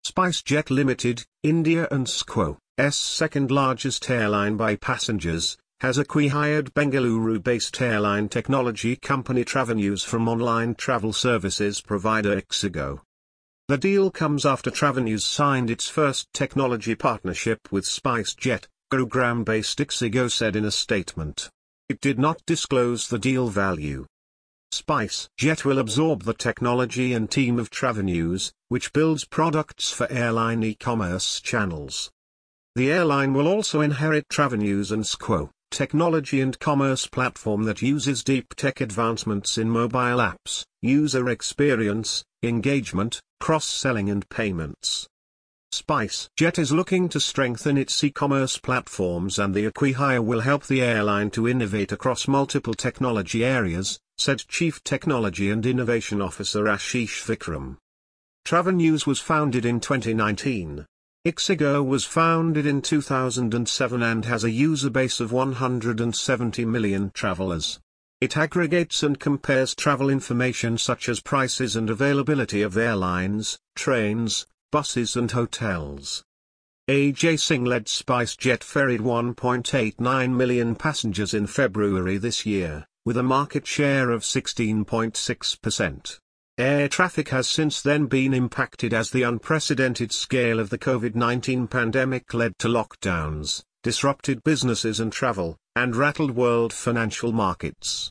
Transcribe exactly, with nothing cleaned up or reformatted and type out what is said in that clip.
SpiceJet Limited, India and SCO's second largest airline by passengers, has acquired Bengaluru-based airline technology company Travenews from online travel services provider ixigo. The deal comes after Travenews signed its first technology partnership with SpiceJet, Gurugram-based ixigo said in a statement. It did not disclose the deal value. SpiceJet will absorb the technology and team of Travenews, which builds products for airline e-commerce channels. The airline will also inherit Travenews and SCO, technology and commerce platform that uses deep tech advancements in mobile apps, user experience, engagement, cross-selling and payments. SpiceJet is looking to strengthen its e-commerce platforms, and the acquihire will help the airline to innovate across multiple technology areas, said Chief Technology and Innovation Officer Ashish Vikram. Travenews was founded in twenty nineteen. ixigo was founded in two thousand seven and has a user base of one hundred seventy million travelers. It aggregates and compares travel information such as prices and availability of airlines, trains, buses and hotels. A J Singh-led SpiceJet ferried one point eight nine million passengers in February this year, with a market share of sixteen point six percent. Air traffic has since then been impacted as the unprecedented scale of the COVID nineteen pandemic led to lockdowns, disrupted businesses and travel, and rattled world financial markets.